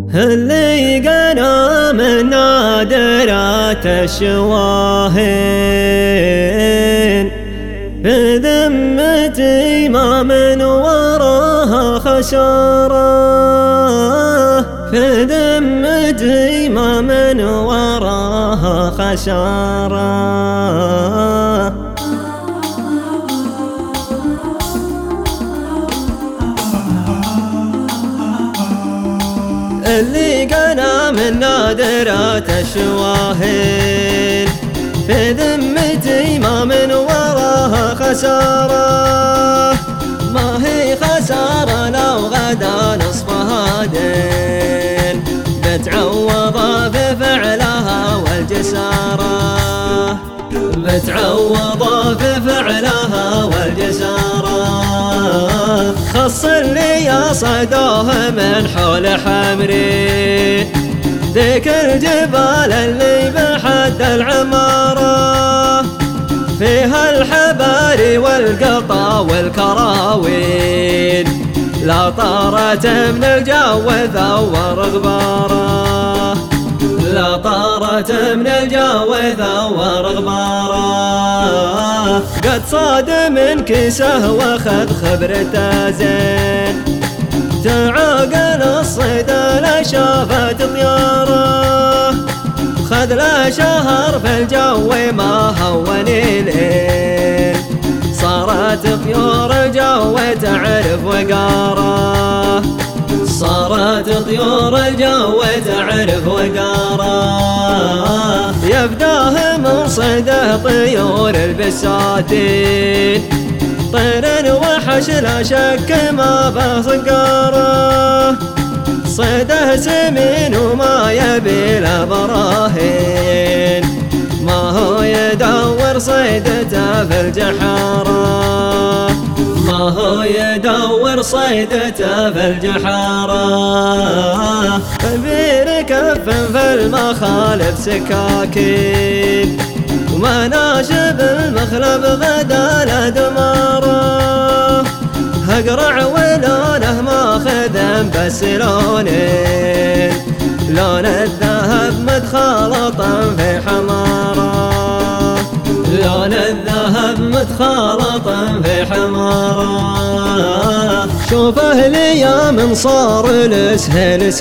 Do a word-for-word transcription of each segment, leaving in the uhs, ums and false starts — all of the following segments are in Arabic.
اللي قنا من نادرات الشواهين بذمتي ما من وراها خسارة، في ذمتي ما من وراها خسارة. اللي قنا من نادرات الشواهين في ذمتي ما من وراها خسارة، ما هي خسارة لو غدا نصفها دين بتعوض بفعلها والجسارة، بتعوض بفعلها والجسارة. خص اللي يصعدوه من حول حمري ذيك الجبال اللي بحد العمارة، فيها الحباري والقطا والكراوين، لا طارت من الجو ثور غباره، لا طارت من الجو ثور غباره. قد صاد من كيسه واخذ خبرته زين، تعاقل الصيد لا شافت طياره، خذ له شهر في الجو ما هون ليل، صارت طيور الجو تعرف وقاره، صارت طيور الجو تعرف وقاره. يفداه من صيده طيور البساتين، طير وحش لا شك ما به صقاره، صيده سمين وما يبي له براهين، ما هو يدور صيدته في الجحاره، ما هو يدور صيدته في الجحاره. كبير كف في المخالف سكاكين، وما ناشب المخلب غدا له دماره، اقرع ولونه ماخذ بس لونين، لون الذهب متخلطا في حماره، لون الذهب متخلطا في حماره. شوفه ليا من صار لسهل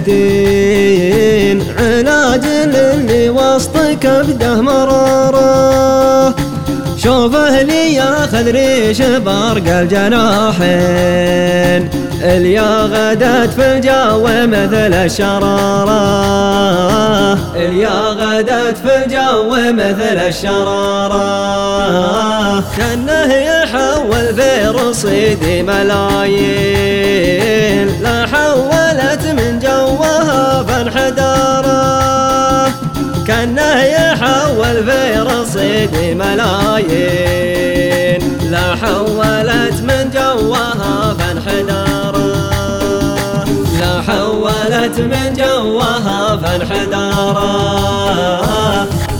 ستين، علاج للي وسط كبده مراره، شوفه لي ياخذ ريش برق الجناحين، اليا غدت في الجو مثل الشرارة، اليا غدت في الجو مثل الشرارة. كأنه يحول في رصيدي ملايين، لا حولت من جوها فانحداره، كأنه يحول في رصيدي ملايين، لا حولت من جوها فانحداره، لا حولت من جوها فانحداره.